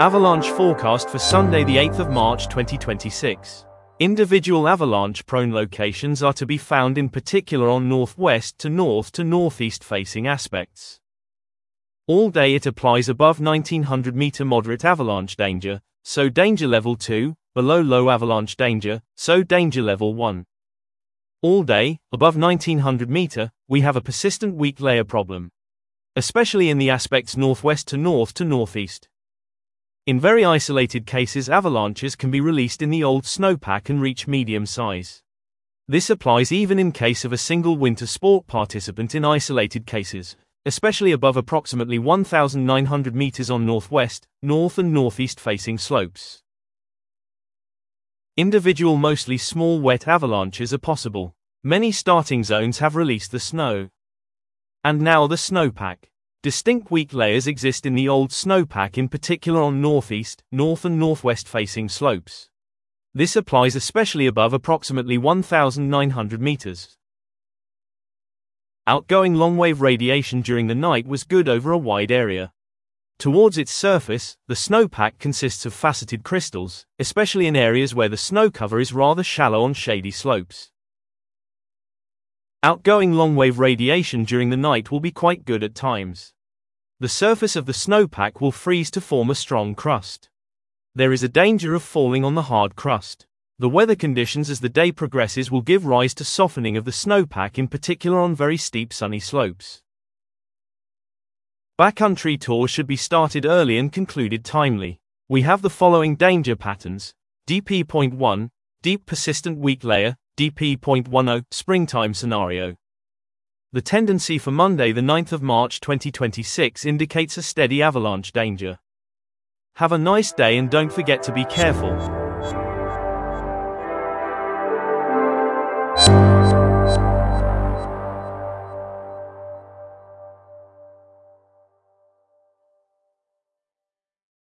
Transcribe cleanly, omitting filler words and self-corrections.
Avalanche forecast for Sunday the 8th of March 2026. Individual avalanche-prone locations are to be found in particular on northwest to northeast facing aspects. All day it applies above 1900 meter moderate avalanche danger, so danger level 2, below low avalanche danger, so danger level 1. All day, above 1900 meter, we have a persistent weak layer problem, especially in the aspects northwest to northeast. In very isolated cases, avalanches can be released in the old snowpack and reach medium size. This applies even in case of a single winter sport participant in isolated cases, especially above approximately 1,900 meters on northwest, north and northeast facing slopes. Individual mostly small wet avalanches are possible. Many starting zones have released the snow. And now the snowpack. Distinct weak layers exist in the old snowpack, in particular on northeast, north and northwest facing slopes. This applies especially above approximately 1,900 meters. Outgoing long-wave radiation during the night was good over a wide area. Towards its surface, the snowpack consists of faceted crystals, especially in areas where the snow cover is rather shallow on shady slopes. Outgoing long-wave radiation during the night will be quite good at times. The surface of the snowpack will freeze to form a strong crust. There is a danger of falling on the hard crust. The weather conditions as the day progresses will give rise to softening of the snowpack, in particular on very steep sunny slopes. Backcountry tours should be started early and concluded timely. We have the following danger patterns: DP.1, deep persistent weak layer, DP.10, springtime scenario. The tendency for Monday the 9th of March 2026 indicates a steady avalanche danger. Have a nice day and don't forget to be careful.